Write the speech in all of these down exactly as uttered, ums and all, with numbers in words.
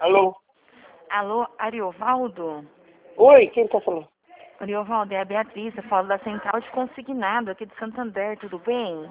Alô? Alô, Ariovaldo? Oi, quem tá falando? Ariovaldo, é a Beatriz, eu falo da Central de Consignado aqui de Santander, tudo bem?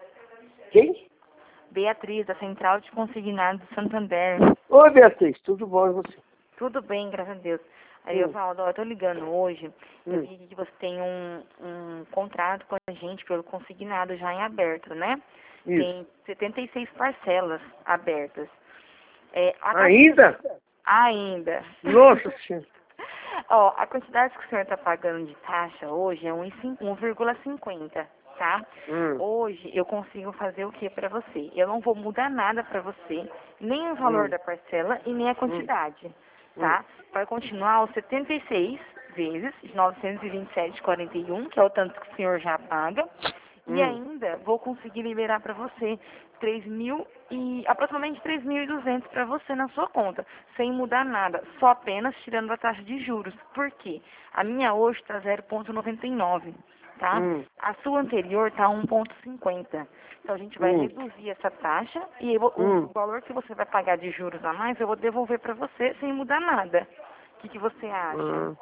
Quem? Beatriz, da Central de Consignado de Santander. Oi, Beatriz, tudo bom e você? Tudo bem, graças a Deus. Hum. Ariovaldo, ó, eu tô ligando hoje, eu Hum. vi que você tem um, um contrato com a gente pelo consignado já em aberto, né? Isso. Tem setenta e seis parcelas abertas. É, a Ainda? Ainda. Nossa senhora. Ó, a quantidade que o senhor está pagando de taxa hoje é um vírgula cinquenta, tá? Hum. Hoje eu consigo fazer o que para você? Eu não vou mudar nada para você, nem o valor Hum. da parcela e nem a quantidade, tá? Vai continuar os setenta e seis vezes de novecentos e vinte e sete vírgula quarenta e um, que é o tanto que o senhor já paga. E Hum. ainda vou conseguir liberar para você três mil e aproximadamente três mil e duzentos para você na sua conta, sem mudar nada, só apenas tirando a taxa de juros. Por quê? A minha hoje está zero vírgula noventa e nove, tá? Hum. A sua anterior está um vírgula cinquenta. Então a gente vai Hum. reduzir essa taxa e eu vou- Hum. o valor que você vai pagar de juros a mais eu vou devolver para você sem mudar nada. O que, que você acha? Hum.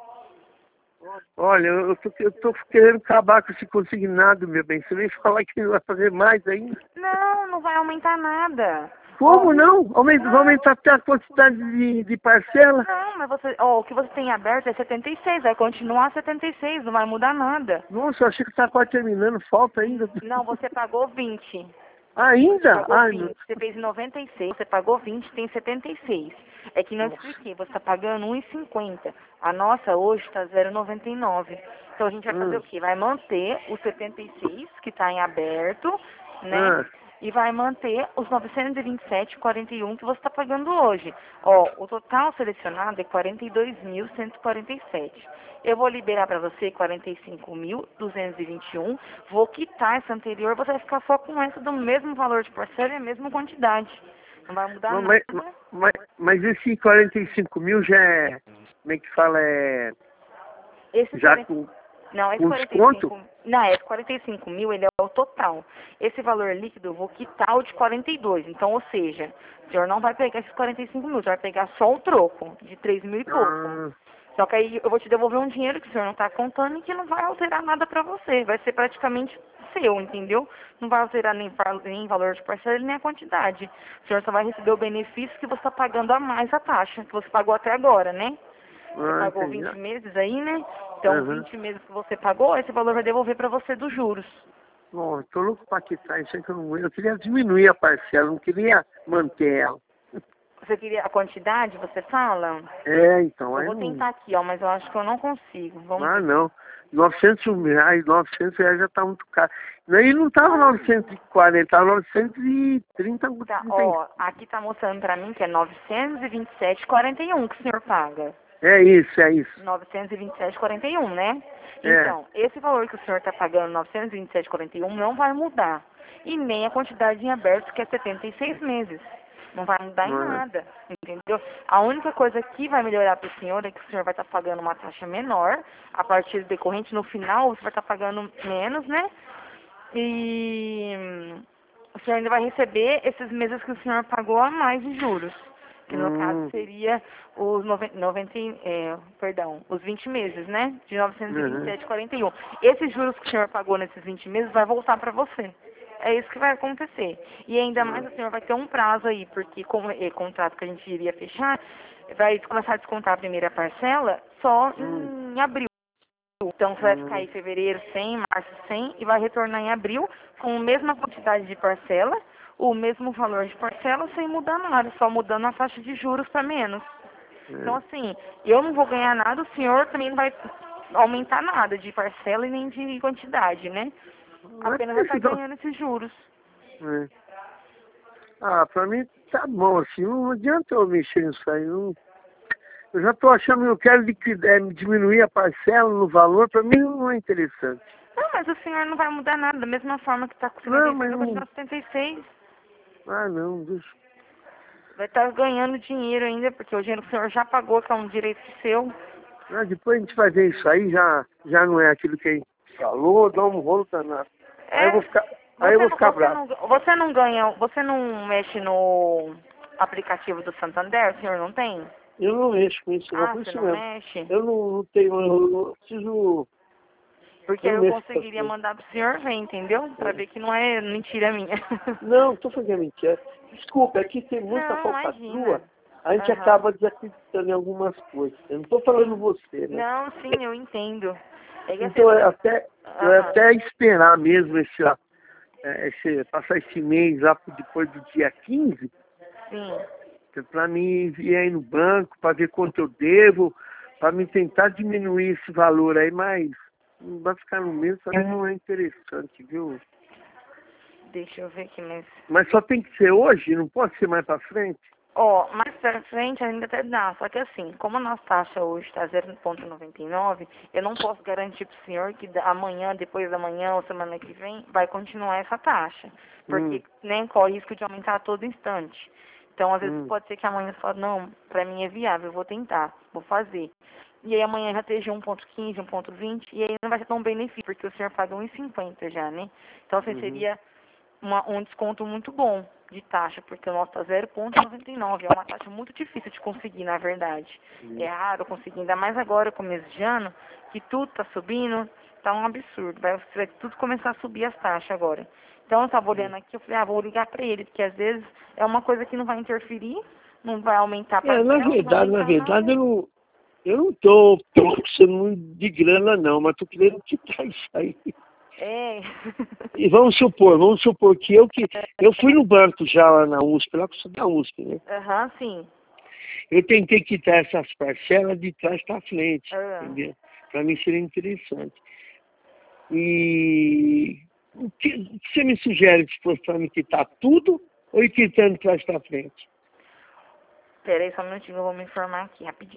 Olha, eu tô, eu tô querendo acabar com esse consignado, meu bem. Você vem falar que não vai fazer mais ainda. Não, não vai aumentar nada. Como Ó, não? Aumenta, vai não. aumentar até a quantidade de, de parcela? Não, mas você, ó, o que você tem aberto é setenta e seis, vai continuar setenta e seis, não vai mudar nada. Nossa, eu achei que tá quase terminando, falta ainda. Não, você pagou vinte. Ainda? Pagou Ai, meu... vinte, você fez noventa e seis, você pagou vinte, tem setenta e seis. É que não te Nossa. expliquei, você está pagando um e cinquenta. A nossa hoje está zero vírgula noventa e nove. Então a gente vai fazer Hum. o quê? Vai manter os setenta e seis, que está em aberto, né? Ah. E vai manter os novecentos e vinte e sete vírgula quarenta e um que você está pagando hoje. Ó, o total selecionado é quarenta e dois mil cento e quarenta e sete. Eu vou liberar para você quarenta e cinco mil duzentos e vinte e um. Vou quitar essa anterior, você vai ficar só com essa do mesmo valor de parcela e a mesma quantidade. Não vai mudar Mas, nada. mas, mas esse quarenta e cinco mil já é, como é que fala, é Esse já quarenta com, Não, esse com quarenta e desconto? cinco Não, esse quarenta e cinco mil, ele é o total. Esse valor líquido, eu vou quitar o de quarenta e dois. Então, ou seja, o senhor não vai pegar esses quarenta e cinco mil, o senhor vai pegar só o troco, de três mil e pouco. Ah, Só que aí eu vou te devolver um dinheiro que o senhor não está contando e que não vai alterar nada para você. Vai ser praticamente seu, entendeu? Não vai alterar nem, va- nem valor de parcela, nem a quantidade. O senhor só vai receber o benefício que você está pagando a mais a taxa, que você pagou até agora, né? Você ah, pagou entendi. vinte meses aí, né? Então, Aham. vinte meses que você pagou, esse valor vai devolver para você dos juros. Bom, eu tô louco pra quitar isso aí que eu não eu queria diminuir a parcela, não queria manter ela. Você queria a quantidade, você fala? É, então, Eu aí vou não... tentar aqui, ó, mas eu acho que eu não consigo. Vamos Ah, ver. não. novecentos reais, novecentos reais já tá muito caro. Aí não tava novecentos e quarenta, tava novecentos e trinta. Tá, ó, aqui tá mostrando pra mim que é novecentos e vinte e sete vírgula quarenta e um que o senhor paga. É isso, é isso. novecentos e vinte e sete vírgula quarenta e um, né? É. Então, esse valor que o senhor está pagando, novecentos e vinte e sete vírgula quarenta e um, não vai mudar. E nem a quantidade em aberto, que é setenta e seis meses. Não vai mudar em Ah, nada, entendeu? A única coisa que vai melhorar para o senhor é que o senhor vai estar pagando uma taxa menor. A partir do decorrente, no final, você vai estar pagando menos, né? E hum, o senhor ainda vai receber esses meses que o senhor pagou a mais de juros, que no caso hum, seria os noventa, noventa é, perdão, os vinte meses, né? De novecentos e vinte e uhum. sete vírgula quarenta e um. Esses juros que o senhor pagou nesses vinte meses vai voltar para você. É isso que vai acontecer. E ainda mais o senhor vai ter um prazo aí, porque como é contrato que a gente iria fechar, vai começar a descontar a primeira parcela só Hum, em abril. Então, você vai ficar hum, aí fevereiro cem, março cem e vai retornar em abril com a mesma quantidade de parcela, o mesmo valor de parcela, sem mudar nada, só mudando a taxa de juros para menos. Então, é. assim, eu não vou ganhar nada, o senhor também não vai aumentar nada de parcela e nem de quantidade, né? Mas Apenas vai estar esse não- ganhando esses juros. é. Ah, pra mim tá bom, assim, não adianta eu mexer nisso aí, não. Eu já tô achando, eu quero liquidar, é, diminuir a parcela no valor, pra mim não é interessante. Não, mas o senhor não vai mudar nada, da mesma forma que está com Não, setenta e seis, mas vai não. continuar com setenta e seis. Ah, não, deixa. Vai estar ganhando dinheiro ainda, porque o dinheiro que o senhor já pagou, que é um direito seu. Ah, depois a gente vai ver isso aí, já, já não é aquilo que a gente falou, dá um rolo danado. Aí eu É, vou ficar, aí eu você vou não, ficar você bravo. não, você não ganha, você não mexe no, aplicativo do Santander, o senhor não tem? Eu não mexo com isso, não. Ah, Por você isso não mesmo. mexe? Eu não, não tenho, eu, eu preciso... Porque Eu eu mexo com essas conseguiria coisas. mandar pro senhor ver, entendeu? Pra ver que não é mentira minha. Não, tô fazendo mentira. Desculpa, aqui tem muita Não, falcatrua. imagina. A gente Aham. acaba desacreditando em algumas coisas. Eu não tô falando você, né? Não, sim, eu entendo. É que assim, Então, por é exemplo... até, eu ia Aham. até esperar mesmo esse, ó, é, esse, passar esse mês lá pro- depois do dia quinze, Sim. para mim vir aí no banco, para ver quanto eu devo, para me tentar diminuir esse valor aí, mas não vai ficar no mesmo, também não é interessante, viu? Deixa eu ver aqui, mas... Mas só tem que ser hoje, não pode ser mais para frente? Ó, mais pra frente ainda até dá, só que assim, como a nossa taxa hoje está zero vírgula noventa e nove, eu não posso garantir pro senhor que da- amanhã, depois da manhã ou semana que vem, vai continuar essa taxa. Hum, Porque nem corre risco de aumentar a todo instante. Então, às vezes hum, pode ser que amanhã você fale, não, pra mim é viável, eu vou tentar, vou fazer. E aí amanhã já esteja um ponto quinze, um ponto vinte, e aí não vai ser tão benefício, porque o senhor paga um e cinquenta já, né? Então, assim, uhum. seria uma- um desconto muito bom de taxa, porque o nosso tá zero vírgula noventa e nove, é uma taxa muito difícil de conseguir, na verdade. É raro conseguir, ainda mais agora, começo de ano, que tudo tá subindo, tá um absurdo, vai, vai tudo começar a subir as taxas agora. Então eu tava olhando aqui, eu falei, ah, vou ligar pra ele, porque às vezes é uma coisa que não vai interferir, não vai aumentar a É, na parcela, não vai verdade, na aumentar verdade, nada. eu não, eu não tô precisando de grana não, mas tô querendo quitar isso aí. É. E vamos supor, vamos supor que eu que eu fui no banco já lá na U S P, lá que eu sou da U S P, né? Aham, sim. Eu tentei quitar essas parcelas de trás para frente, Ah. entendeu? Para mim seria interessante. E o que, o que você me sugere se fosse para me quitar tudo ou ir quitando de trás para frente? Pera aí só um minutinho, eu vou me informar aqui rapidinho.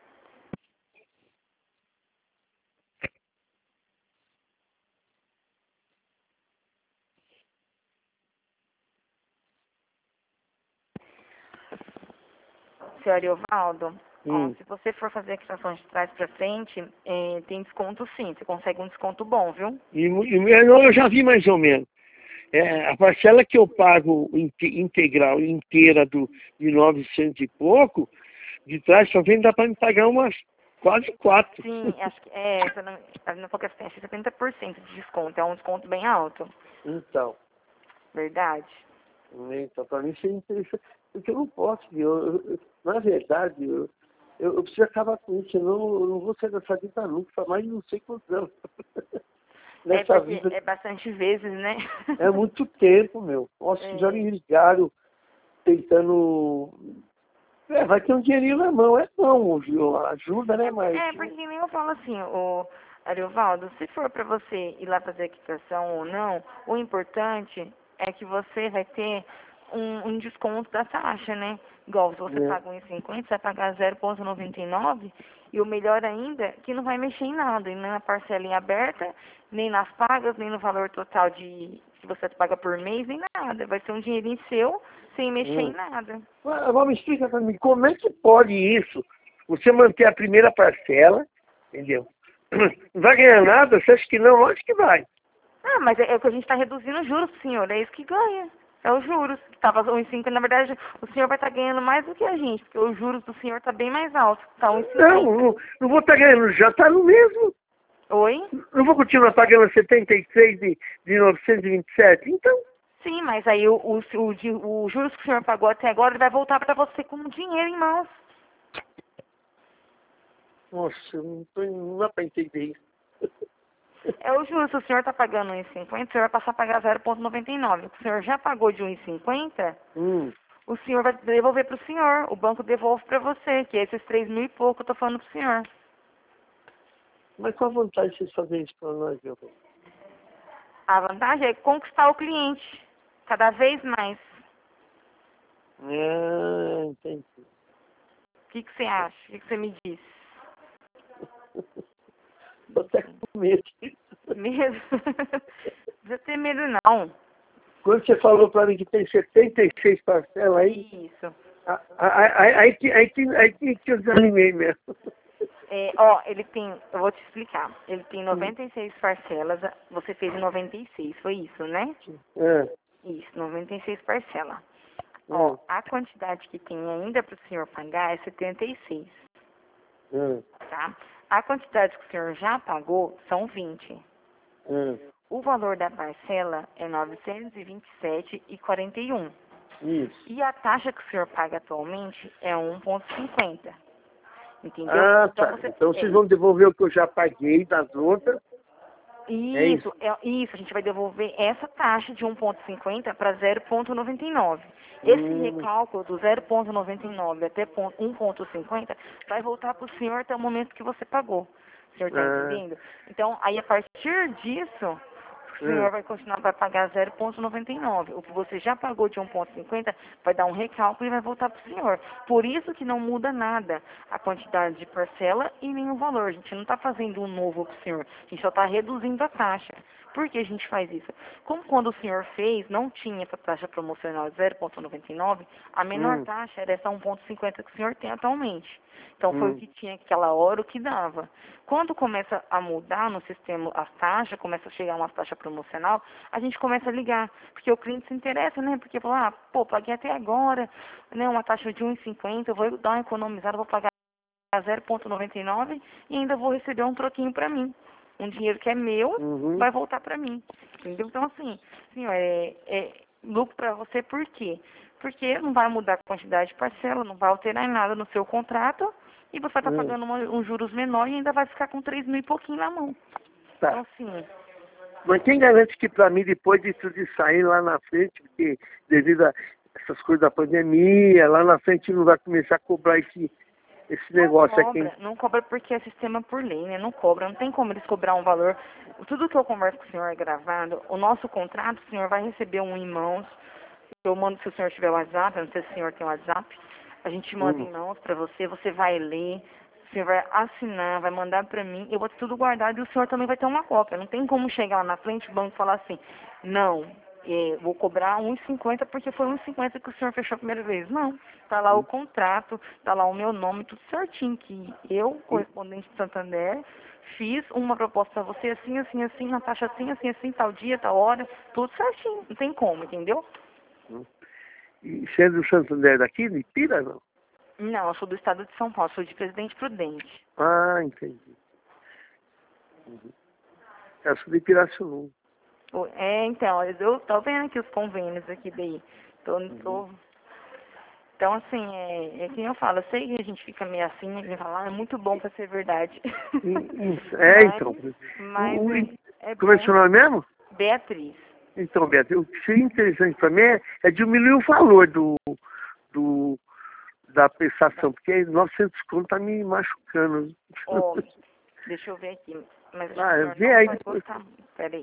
Seu Ariovaldo, ó, Hum. se você for fazer a quitação de trás pra frente, eh, tem desconto sim, você consegue um desconto bom, viu? E, e, eu já vi mais ou menos. É, a parcela que eu pago inte- integral, inteira do, de novecentos e pouco, de trás para frente dá para me pagar umas quase quatro. Sim, acho que é, se eu não, a não pouco assim, acho que setenta por cento de desconto, é um desconto bem alto, Então, verdade? então para mim seria interessante. Porque eu não posso, eu, eu- na verdade, eu, eu, eu preciso acabar com isso, senão eu não vou sair dessa vida nunca, para mais de não sei quantos anos. É Nessa porque vida é bastante vezes, né? é muito tempo, meu. Nossa, já É, me ligaram tentando. É, vai ter um dinheirinho na mão, é bom, viu? Ajuda, né, é, por- mas. é, porque nem eu falo assim, o Ariovaldo, se for pra você ir lá fazer a quitação ou não, o importante é que você vai ter um, um desconto da taxa, né? Igual, se você É. paga um e cinquenta, você vai pagar zero vírgula noventa e nove e o melhor ainda é que não vai mexer em nada, nem na parcela em aberta, nem nas pagas, nem no valor total de que você paga por mês, nem nada. Vai ser um dinheirinho seu sem mexer em Hum. nada. Mas, agora me explica pra mim, como é que pode isso? Você manter a primeira parcela, entendeu? Não vai ganhar nada? Você acha que não? Lógico que vai. Ah, mas é, é que a gente está reduzindo os juros, senhor. É isso que ganha. É os juros. Tava um e cinquenta, na verdade, o senhor vai estar ganhando mais do que a gente, porque os juros do senhor tá bem mais alto. Tá um e Não, cinquenta. não, não vou estar ganhando, já está no mesmo. Oi? Não vou continuar pagando setenta e seis de, de novecentos e vinte e sete. Então, Sim, mas aí o, o, o, di- o juros que o senhor pagou até agora, ele vai voltar para você com dinheiro em mãos. nossa, não, tô, não dá para entender isso. É o juros, se o senhor está pagando um e cinquenta, o senhor vai passar a pagar zero vírgula noventa e nove. O senhor já pagou de um e cinquenta, Hum. o senhor vai devolver para o senhor. O banco devolve para você, que é esses três mil e pouco, eu tô falando para o senhor. Mas qual a vantagem de vocês fazerem isso para nós, meu irmão? A vantagem é conquistar o cliente, cada vez mais. Ah, entendi. O que, que você acha? O que, que você me diz? Tô até com medo. Medo? Não precisa ter medo, não. Quando você falou para mim que tem setenta e seis parcelas aí, Isso. a- a- a- aí, aí, que- aí, que- aí que que eu desanimei mesmo. É, ó, ele tem, eu vou te explicar. Ele tem noventa e seis parcelas, você fez em noventa e seis, foi isso, né? É. Isso, noventa e seis parcelas. Ó, a quantidade que tem ainda para o senhor pagar é setenta e seis. Hum. Tá? A quantidade que o senhor já pagou são vinte. Hum. O valor da parcela é novecentos e vinte e sete reais e quarenta e um. Isso. E a taxa que o senhor paga atualmente é um vírgula cinquenta. Entendeu? Ah, Então, tá. você, Então é, vocês vão devolver o que eu já paguei das outras. É isso, isso? é, isso, a gente vai devolver essa taxa de um vírgula cinquenta para zero vírgula noventa e nove. Esse Hum. recálculo do zero vírgula noventa e nove até um vírgula cinquenta vai voltar para o senhor até o momento que você pagou. O senhor está Ah. entendendo? Então, aí a partir disso, o senhor Hum. vai continuar para pagar zero vírgula noventa e nove. O que você já pagou de um vírgula cinquenta vai dar um recálculo e vai voltar para o senhor. Por isso que não muda nada a quantidade de parcela e nem o valor. A gente não está fazendo um novo para o senhor. A gente só está reduzindo a taxa. Por que a gente faz isso? Como quando o senhor fez, não tinha essa taxa promocional zero vírgula noventa e nove, a menor Hum. taxa era essa um vírgula cinquenta que o senhor tem atualmente. Então, foi Hum. o que tinha aquela hora, o que dava. Quando começa a mudar no sistema as taxas, começa a chegar uma taxa promocional, a gente começa a ligar, porque o cliente se interessa, né? Porque fala, ah, pô, paguei até agora, né, uma taxa de um vírgula cinquenta, eu vou dar uma economizada, vou pagar zero vírgula noventa e nove e ainda vou receber um troquinho para mim. Um dinheiro que é meu, Uhum. vai voltar para mim. Entendeu? Então, assim, assim ó, é, é lucro para você por quê? Porque não vai mudar a quantidade de parcela, não vai alterar em nada no seu contrato e você vai estar Hum. pagando uma, um juros menor e ainda vai ficar com três mil e pouquinho na mão. Tá. Então, assim, Mas quem garante que para mim, depois de tudo isso sair lá na frente, porque devido a essas coisas da pandemia, lá na frente não vai começar a cobrar esse, esse não negócio cobra, aqui. não cobra porque é sistema por lei, né? Não cobra, não tem como eles cobrar um valor. Tudo que eu converso com o senhor é gravado. O nosso contrato, o senhor vai receber um em mãos. Eu mando se o senhor tiver WhatsApp, eu não sei se o senhor tem WhatsApp. A gente manda Hum. em mãos para você, você vai ler, o senhor vai assinar, vai mandar para mim, eu vou ter tudo guardado e o senhor também vai ter uma cópia. Não tem como chegar lá na frente o banco e falar assim, não, é, vou cobrar um vírgula cinquenta porque foi um vírgula cinquenta que o senhor fechou a primeira vez. Não, tá lá o contrato, tá lá o meu nome, tudo certinho, que eu, correspondente de Santander, fiz uma proposta para você assim, assim, assim, na taxa assim, assim, assim, tal dia, tal hora, tudo certinho, não tem como, entendeu? E sendo o Santander daqui, de Pira, não? Não, eu sou do estado de São Paulo, sou de Presidente Prudente. Ah, entendi. Uhum. Eu sou de Pirassununga. O- É, então, eu tô vendo aqui os convênios aqui daí. Tô, tô... Então, assim, é, é que eu falo, eu sei que a gente fica meio assim, a gente fala, ah, é muito bom pra ser verdade. E- Isso, é, mas, então. mas O, é, é como é bom. seu nome mesmo? Beatriz. Então, Beto, o que seria interessante para mim é, é diminuir o valor do, do, da prestação, porque novecentos conto tá me machucando. Ó, deixa eu ver aqui. Mas acho Ah, que o senhor vê não aí vai depois. gostar. Peraí.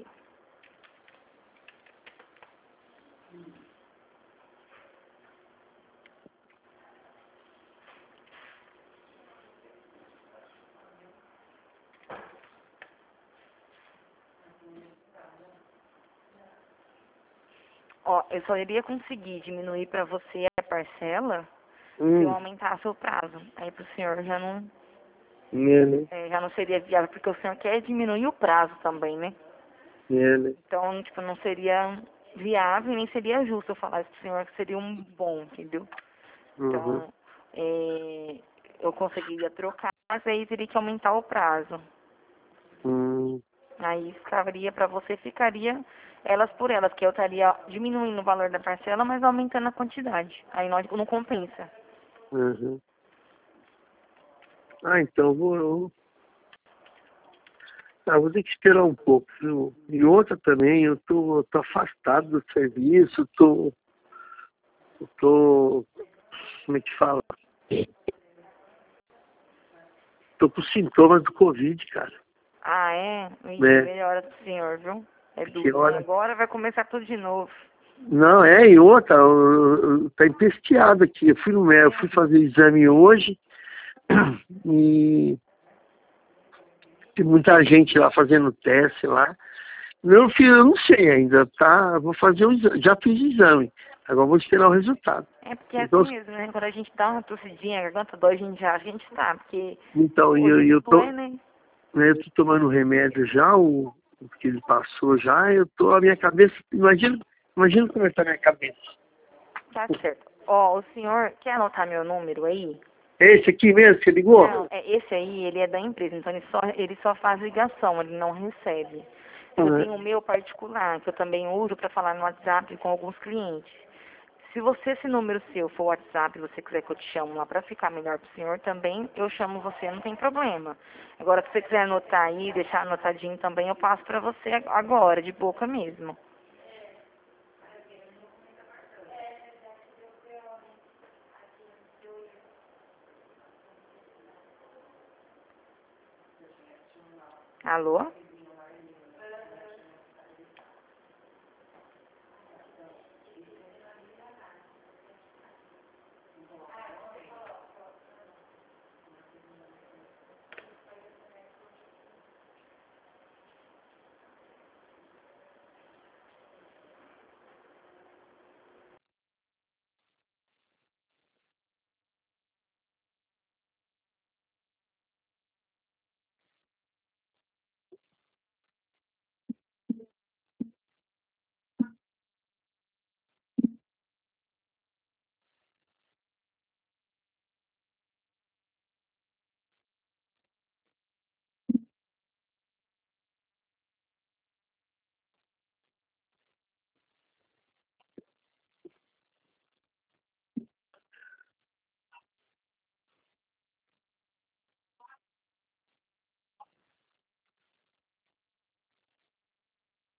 Ó, eu só iria conseguir diminuir pra você a parcela se eu Hum, aumentasse o prazo. Aí pro senhor já não, é, né? é, já não seria viável, porque o senhor quer diminuir o prazo também, né? É, né? Então, tipo, não seria viável e nem seria justo eu falar isso pro senhor que seria um bom, entendeu? Uhum. Então, é, eu conseguiria trocar, mas aí teria que aumentar o prazo. Hum, Aí ficaria para você, ficaria elas por elas, que eu estaria diminuindo o valor da parcela, mas aumentando a quantidade. Aí não, não compensa. uhum. Ah, então vou, eu- ah, vou ter que esperar um pouco, viu? E outra também, eu tô, tô afastado do serviço, tô, eu tô, como é que fala? Tô com sintomas do Covid, cara. Ah, é? Ih, Né? melhora pro senhor, viu? É Que duro, né? hora? Agora vai começar tudo de novo. Não, é, e outra, eu- eu- tá empesteado aqui. Eu fui no médico, eu fui fazer exame hoje e tem muita gente lá fazendo teste lá. Meu filho, eu não sei ainda, tá? Vou fazer o exame, já fiz o exame. Agora vou esperar o resultado. É porque é Então, assim mesmo, né? Quando a gente dá uma tossidinha, a garganta dói, a gente já, a gente tá, porque então e o eu, e eu risco tô, é, né? né, eu tô tomando remédio já, o, o que ele passou já, eu tô, a minha cabeça, imagina, imagina como é que tá a minha cabeça. Tá certo. Ó, o senhor quer anotar meu número aí? É esse aqui mesmo que você ligou? Não, é, esse aí, ele é da empresa, então ele só, ele só faz ligação, ele não recebe. Eu Uhum. tenho o meu particular, que eu também uso para falar no WhatsApp com alguns clientes. Se você, esse número seu for WhatsApp, e você quiser que eu te chamo lá para ficar melhor pro senhor, também eu chamo você, não tem problema. Agora, se você quiser anotar aí, deixar anotadinho também, eu passo para você agora, de boca mesmo. Alô?